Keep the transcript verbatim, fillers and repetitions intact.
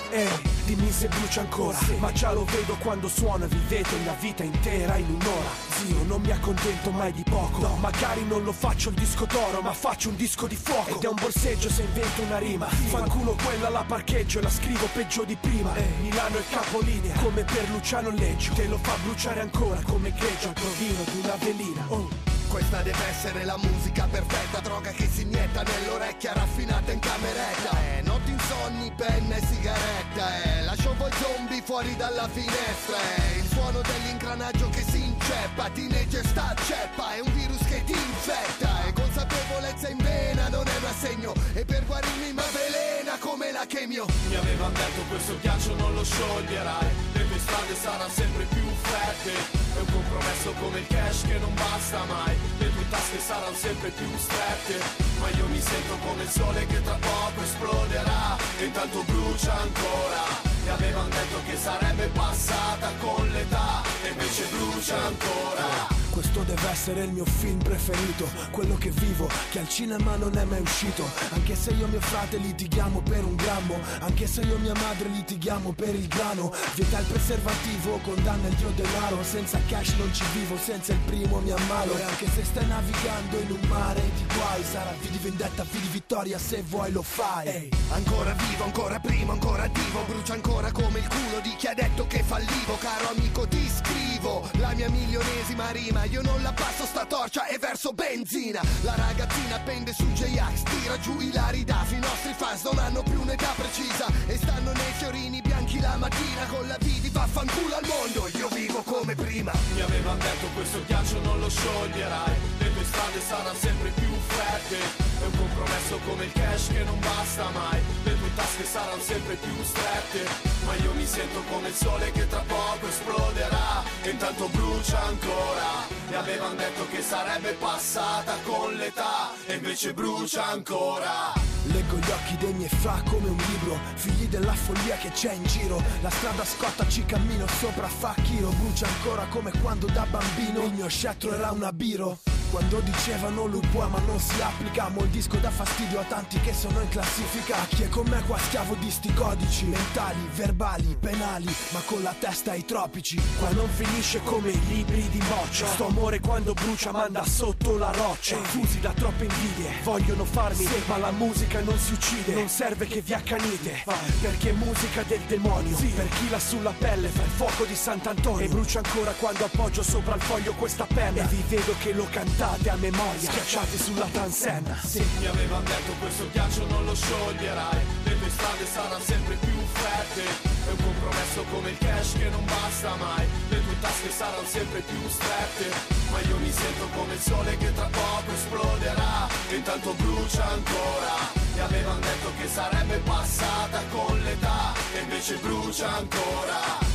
Ehi, dimmi se brucia ancora, ma già lo vedo quando suona. Vivete una vita intera in un'ora. Zio, non mi accontento mai di poco, no. Magari non lo faccio il disco d'oro, ma faccio un disco di fuoco. Ed è un borseggio se invento una rima. Fanculo quella la parcheggio e la scrivo peggio di prima. Ehi, Milano è capolinea, come per Luciano Leggio. Te lo fa bruciare ancora come greggio al provino di una velina. Oh. Questa deve essere la musica perfetta, droga che si inietta nell'orecchia raffinata in cameretta. Eh, notti insonni, penna e sigaretta. Eh, lascio voi zombie fuori dalla finestra. Eh, il suono dell'ingranaggio che si inceppa, teenager sta a ceppa, è un virus che ti infetta. E consapevolezza in vena non è un assegno, e per guarirmi m'avvelena come la chemio. Mi avevano detto questo ghiaccio non lo scioglierai, le tue strade saranno sempre più fredde. È un compromesso come il cash che non basta mai, le tue tasche saranno sempre più strette. Ma io mi sento come il sole che tra poco esploderà, e intanto brucia ancora. Mi avevano detto che sarebbe passata con l'età, e invece brucia ancora. Questo deve essere il mio film preferito, quello che vivo, che al cinema non è mai uscito. Anche se io e mio frate litighiamo per un grammo, anche se io e mia madre litighiamo per il grano. Vieta il preservativo, condanna il dio denaro. Senza cash non ci vivo, senza il primo mi ammalo. E anche se stai navigando in un mare di guai, sarà vi di vendetta, vi di vittoria, se vuoi lo fai. Ehi. Ancora vivo, ancora primo, ancora attivo, brucia ancora come il culo di chi ha detto che fallivo. Caro amico ti scrivo la mia milionesima rima, io non la passo sta torcia e verso benzina. La ragazzina pende su J-Ax, tira giù i Larida. I nostri fans non hanno più un'età precisa e stanno nei fiorini bianchi la mattina con la V di vaffanculo al mondo. Io vivo come prima. Mi avevano detto questo ghiaccio non lo scioglierai, le tue strade saranno sempre più fredde. È un compromesso come il cash che non basta mai, le tue tasche saranno sempre più strette. Ma io mi sento come il sole che tra poco esploderà, e intanto brucia ancora. Mi avevano detto che sarebbe passata con l'età, e invece brucia ancora. Leggo gli occhi dei miei fra come un libro, figli della follia che c'è in giro. La strada scotta, ci cammino sopra, fa chilo. Brucia ancora come quando da bambino il mio scettro era un abiro. Quando dicevano lui può ma non si applica, mo il disco dà fastidio a tanti che sono in classifica. Chi è con me qua schiavo di sti codici mentali, verbali, penali, ma con la testa ai tropici. Qua non finisce come i libri di Moccia, sto amore quando brucia manda sotto la roccia. Fusi da troppe invidie, vogliono farmi sì, ma la musica non si uccide, non serve che vi accanite, perché è musica del demonio, sì. Per chi l'ha sulla pelle fa il fuoco di Sant'Antonio, e brucia ancora quando appoggio sopra il foglio questa penna, e vi vedo che lo cantate a memoria, schiacciati sulla transenna, sì. Mi avevano detto questo ghiaccio non lo scioglierai, le tue strade saranno sempre più fredde. È un compromesso come il cash che non basta mai, le tue tasche saranno sempre più strette. Ma io mi sento come il sole che tra poco esploderà, e intanto brucia ancora. Mi avevano detto che sarebbe passata con l'età, e invece brucia ancora.